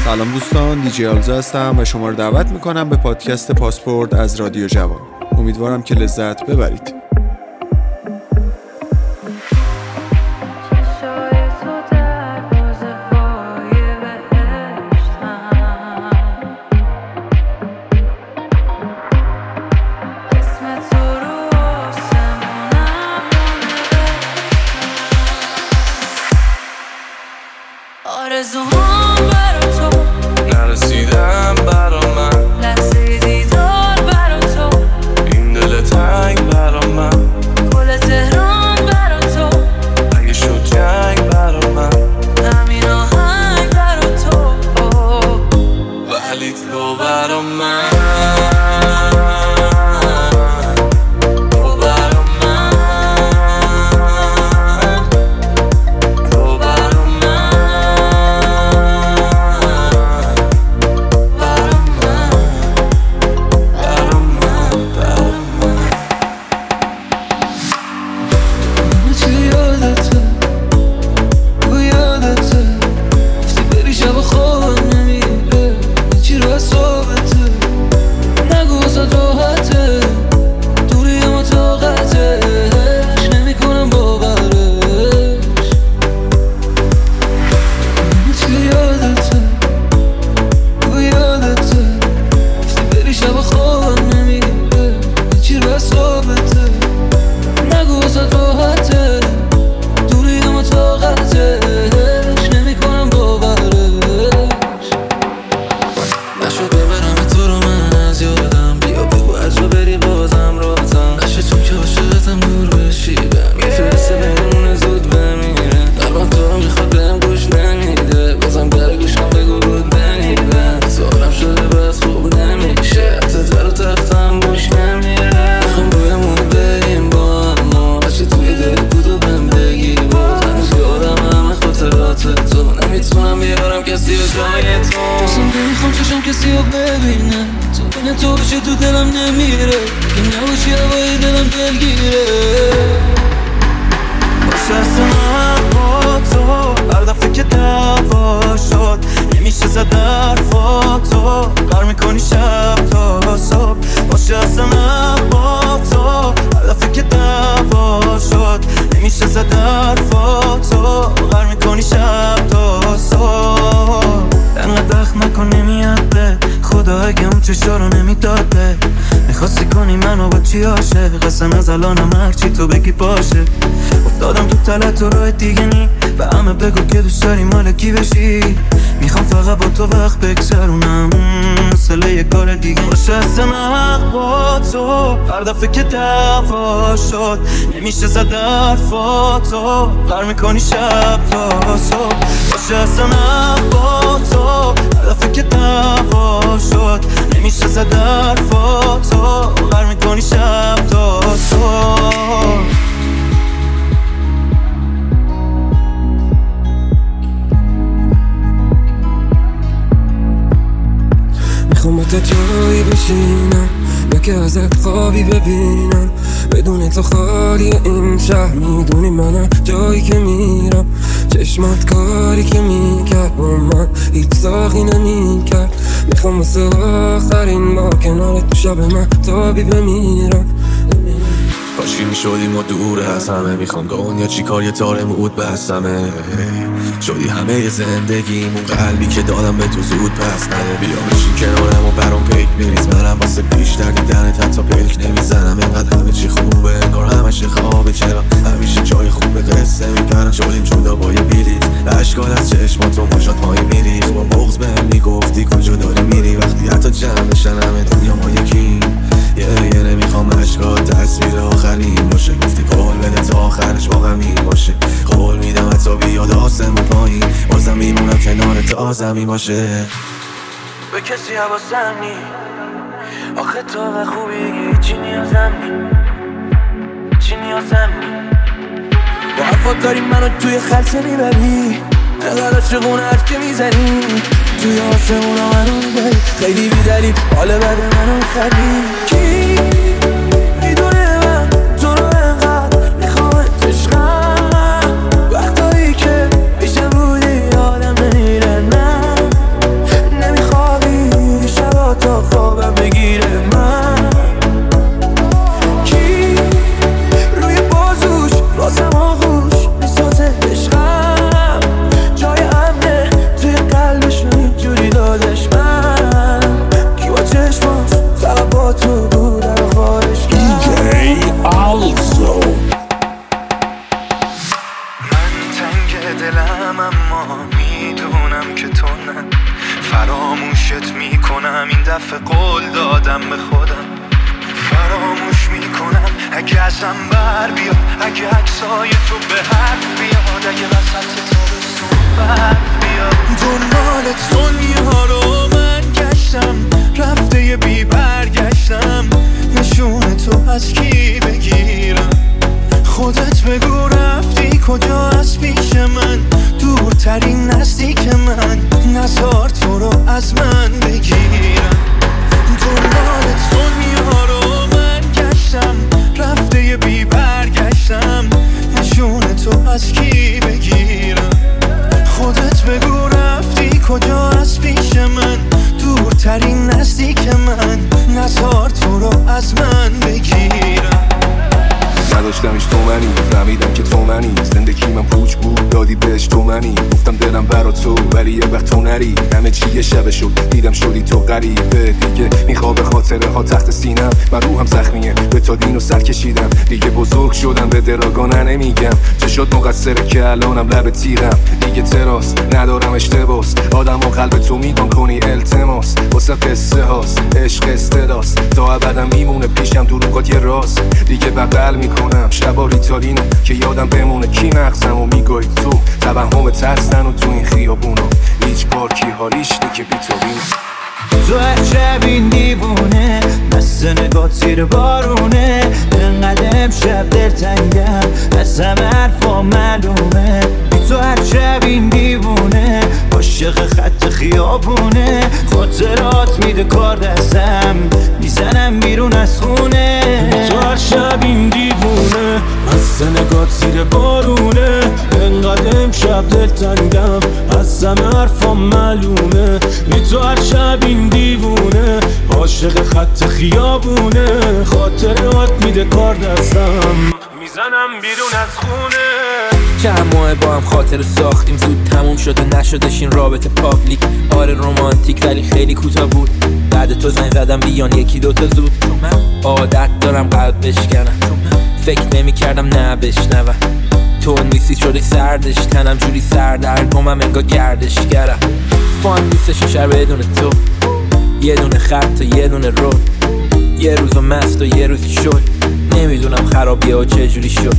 سلام دوستان، دیجی آلزا هستم و شما رو دعوت میکنم به پادکست پاسپورت از رادیو جوان. امیدوارم که لذت ببرید. آرزوهام برا تو نرسیدم برا من، لحظه دیدار برا تو این دل تنگ برا من، کل تهران برا تو اگه شد جنگ برا من، همین آهنگ برا تو ولی تو برا من، کسی رو ببینه تو بین تو بشه تو دلم نمیره که نباشی هوای دلم دلگیره باشه اصلا با تو هر دفعه که دعوا شد نمیشه زد حرفاتو کار میکنی شب تا صبح باشه اصلا با تو هر دفعه که دعوا شد نمیشه زد حرفاتو کار میکنی شب تا صبح انقدر دخ نکن نمیاد به خدا اگه اون چشا رو نمیداد به میخواستی کنی منو با چی عاشق اصلا از الانم هرچی تو بگی باشه افتادم تو تلت و راه دیگه نی و همه بگو که دوست داری مال کی بشی میخوام فقط با تو وقت بگذرونم مثل یه کار دیگه باشه اصلا حق با تو هر دفعه که دعوا شد نمیشه زد حرفاتو کار میکنی شب تا صبح باشه اصلا حق با تو هر دفعه که دعوا شد نمیشه زد حرفاتو کار میکنی شب تا صبح میخوام با تو جایی بشینم یا که ازت خوابی ببینم بدون تو خالی این شهر میدونی منم جایی که میرم چشمات کاری که میکرد با من هیچ ساقی نمیکرد میخوام واسه آخرین بار کنار تو شب من تابی بمیرم کاشکی میشدیم و دور از همه میخوام دنیا چی کار یه تار مود بستمه شدی همه زندگیمون قلبی که دادم به تو زود پس نده بیا بشین کنارم و برام پیک بریز منم واسه بیشتر دیدنت حتی پلک نمیزنم اینقدر همه چی خوبه انگار همشه خوابه چرا همیشه جای خوبه قصه میپرن شدیم جدا با یه بلیط اشکال از چشمات و مشات مایی میری با بغض بهم میگفتی کجا داری میری وقتی حتی جمع بشن همه دنیا ما یکیم یه نمیخوام اشکات تصویر آخرین باشه گفتی قول بده تا آخرش با غمی باشه قول میدم حتی بیاد آسمون پایین بازم میمونم کنار تا زمین باشه به کسی حواسم نی آخه تو و خوبی چی نیازم نی چی نیازم نی با حرفات داری منو توی خلصه میبری نقدر عاشقونه حرف که میزنی توی آسمونا منو میبری خیلی بیدلی حال بد منو میخری کی میدونه من تو رو انقدر میخوام عشقم وقتایی که پیشم بودی آدم نمیره نه ازم بر بیاد، اگه عکسای تو به حرف بیاد، اگه وسط تابستون برف بیاد. دنبال دنیا رو من گشتم، رفته یه بی برگشتم، نشون تو از کی بگیرم؟ خودت بگو رفتی کجا از پیش من، دورترین نزدیک من، نزار تو رو از من بگیرم. دنبال دنیا رو من گشتم، رفته یه بی برگشتم، نشون تو از کی بگیرم؟ خودت بگو رفتی کجا از پیش من، دورترین نزدیک من، نزار تو رو از من بگیرم. نداشتمش تو منی، فهمیدم که تو منی، زندگی من پوچ بود دادی بهش تو منی، گفتم دلم برا تو ولی یه وقت تو نری، همه چی یه شب شد دیدم شدی تو غریبه دیگه، میخواب خاطره ها تحت سینم، من روحم زخمیه به تا دین و سر کشیدم دیگه، بزرگ شدم به دراگانه نمیگم، چه شد مقصره که الانم لب تیرم دیگه، تراست ندارم اشتباس، آدم و قلب تو میدون کنی التماس، واسه قصه هاست عشق استداست، تا ابدم میمونه پیشم دروغات یه راست دیگه، بغل میکنم شبا ریتالینو که یادم بمونه کی مغزم و میگوی تو، توهم ترسن و تو این خیابونو هیچ پارکی حالیش نی که بیتابینو. تو عجب این دیوونه، دست نگات زیر بارونه، انقدر امشب دلتنگم از همه حرفا معلومه. تو عجب این دیوونه، عاشق خط خیابونه، خاطرات میده کار دستم، میزنم بیرون از خونه. تو عجب این دیوونه، دست نگات زیر بارونه، انقدر امشب دلتنگم از همه حرفا معلومه. تو عجب این دیوونه، عاشق خط خیابونه، خاطرات میده کار دستم، میزنم بیرون از خونه. چند ماه با هم خاطر ساختیم، زود تموم شده نشدش این رابطه پابلیک، آره رومانتیک ولی خیلی کوتاه بود، بعد تو زنگ زدم بیان یکی دوتا زود، چون من عادت دارم قلب بشکنم، فکر نمی کردم نه بشنوم، تو نیستی شده سردش تنم جوری سردرگمم انگار گردشگرم، فان نیستش شهر بدون تو، یه دونه خط و یه دونه رو، یه روزو مست و یه روزی شد، نمیدونم خرابیه و چه جوری شد،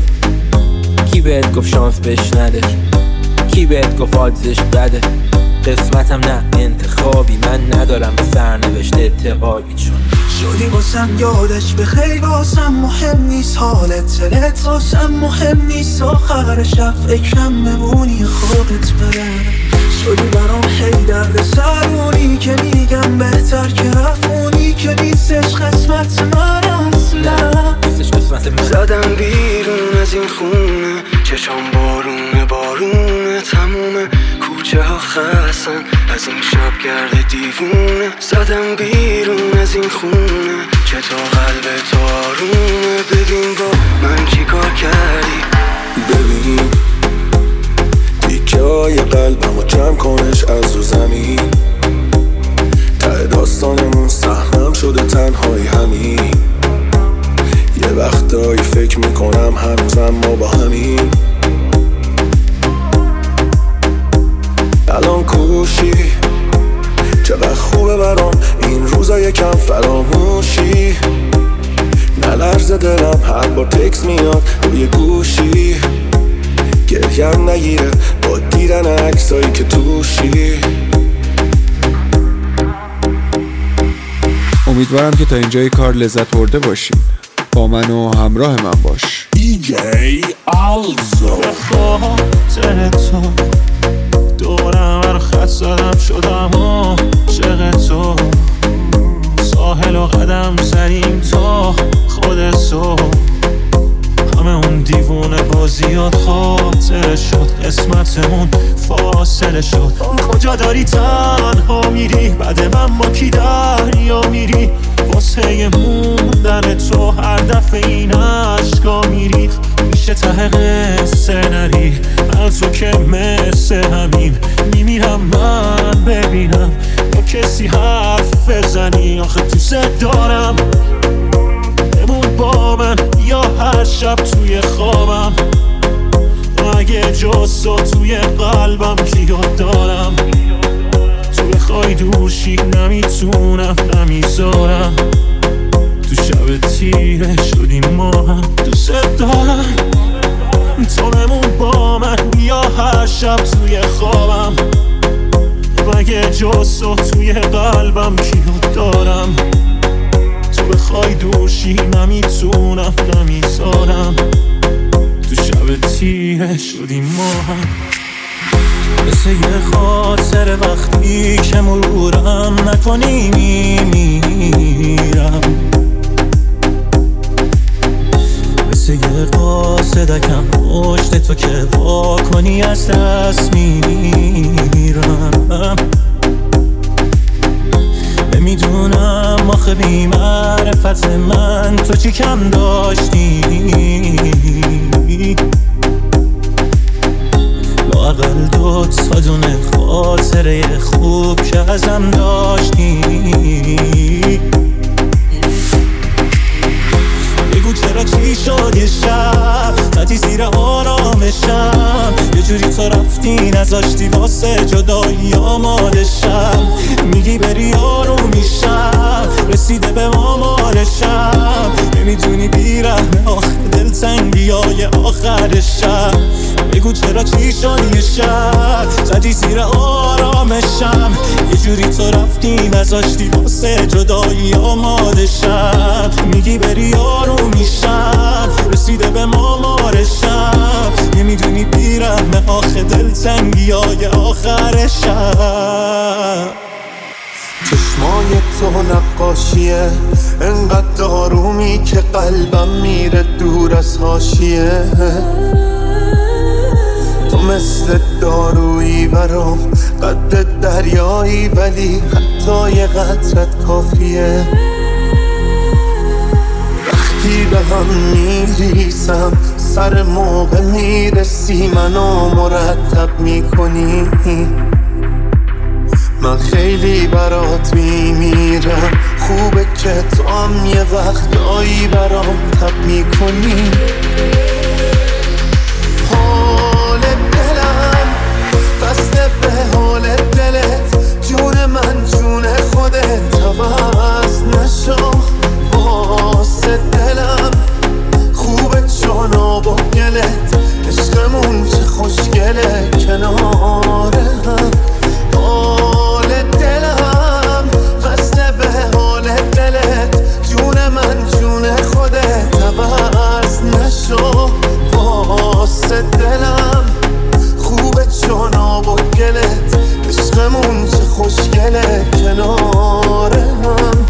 کی بهت گفت شانس بهش نده، کی بهت گفت آدزش بده، قسمتم نه انتخابی، من ندارم به سرنوشت اعتقادی، چون شدی واسم یادش به خیر، واسم مهم نیست حالت تلت، واسم مهم نیست آخر شب فکرم بمونی خوابت بره، شدی برام هی درد سرونی که میگم بهتر که رفونی، که نیستش قسمت من اصلا، نیستش قسمت من. زدم بیرون از این خونه، چشام بارونه بارونه، تموم کوچه ها خستن از این شب گرد دیوونه، زدم بیرون از این خونه که تا قلب تو آرومه، ببین با من چی کار کردی، ببین تیکه های قلبمو جمع کنش از رو زمین، ته داستانمون سهمم شده تنهایی همین، یه وقتایی فکر میکنم هنوزم ما با همین، الان کوشی چقدر خوبه برام این روزا یکم فراموشی، نلرزه دلم هر بار تکس میاد روی گوشی، گریم نگیره با دیدن عکسایی که توشی. امیدوارم که تا اینجای کار لذت برده باشین، با من و همراه من باش. DJ آلزو خاطر تو دورم رو خط زدم شدم عاشق تو، ساحل و قدم زدیم تا خود تو، همه اون دیوونه بازیات خاطر شد، قسمتمون فاصله شد، کجا داری تنها میری، بعد من با کی دریا میری، واسه موندن تو هر دفعه این عشقا میریخ، میشه ته قصه نری از تو که مثل همین، میمیرم من ببینم با کسی حرف بزنی، آخه دوست دارم بمون با من یا هر شب توی خوابم، اگه جز تو توی قلبم کیات دارم، تو بخوای دورشی نمیتونم نمیذارم، تو شب تیره شدیم ما هم دوست دوست دارم تو بمون با من بیا هر شب توی خوابم مگه جز تو توی قلبم کیو دارم تو بخوای دوشی نمیتونم نمیذارم تو شب تیره شدیم ما هم مثل یه خاطر وقتی که مرورم نکنی میمیرم مثل یه قاصدکم پشت تو که وا کنی از دست میمیرم نمیدونم آخه بی معرفت من تو چی کم داشتی لااقل دو تا دونه خاطره خوب که ازم داشتی بگو چرا چی شد یه شب زدی زیر آرامشم یه جوری تو رفتی نذاشتی واسه جدایی آماده شم میگی بری آروم میشم رسیده به آمارشم نمیدونی بیرحمه آخه دلتنگی های آخر شب بگو چرا چی شد یه شب زدی زیر آرامشم یه جوری تو رفتی نذاشتی واسه جدایی آماده شم میگی بری آروم میشم رسیده به آمارشم نمیدونی بیرحمه آخه دلتنگی های آخر شب چشمای تو نقاشیه انقدر آرومی که قلبم میره دور از حاشیه تو مثل دارویی برام قد دریایی ولی حتی یه قطرت کافیه وقتی به هم میریسم سر موقع میرسی منو مرتب میکنی من خیلی برات میمیرم خوبه که تو هم یه وقتایی برام تب میکنی حال دلم فصله به حال دلت جون من جون خودت عوض نشو واسه دلم خوبه جانا با گلت عشقمون چه خوشگله کناره هم حال دلم فصله به حال دلت جون من جون خودت عوض نشو واسه دلم خوبه جانا با گلت عشقمون چه خوشگله کنار هم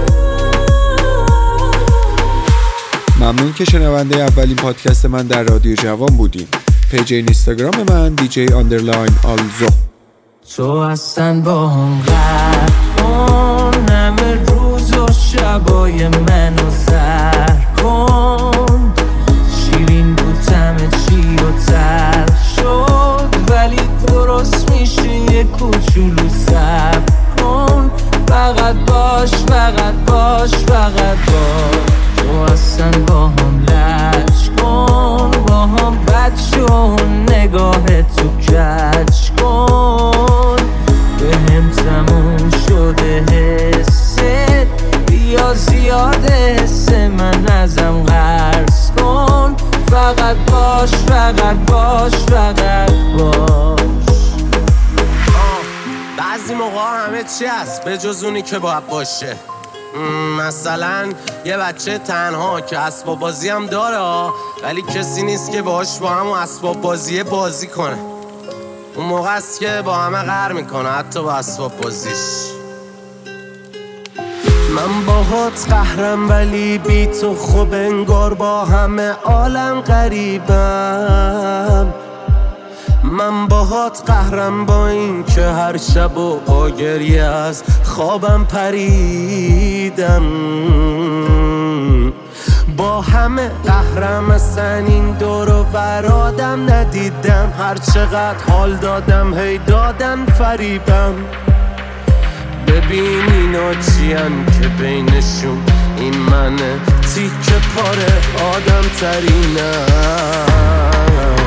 ممنون که شنونده اولین پادکست من در رادیو جوان بودیم. پیج اینستاگرام من DJ_ALZO. تو اصلا با هم غرق کن همه روز و شبای منو سر کن شیرین بود همه چی رو تر شد ولی درست میشه یه کوچولو صبر کن فقط باش فقط باش فقط باش تو اصلا با هم لج کن با هم بد شو نگاه تو کج کن به هم تموم شده حست بیا زیاد حس من ازم قرض کن فقط باش فقط باش فقط باش بعضی موقع همه چی هست به جز اونی که باید باشه مثلا یه بچه تنها که اسباب بازی هم داره ولی کسی نیست که باهاش با همون اسباب بازیه بازی کنه اون موقع است که با همه قهر میکنه حتی با اسباب بازیش من باهات قهرم ولی بی تو خوب انگار با همه عالم غریبم من باهات قهرم با این که هر شب و با گریه از خوابم پریدم با همه قهرم اصلا این دور و برادم ندیدم هر چقدر حال دادم هی دادن فریبم ببین اینا چیان که بینشون این منه تیکه پاره آدم ترینم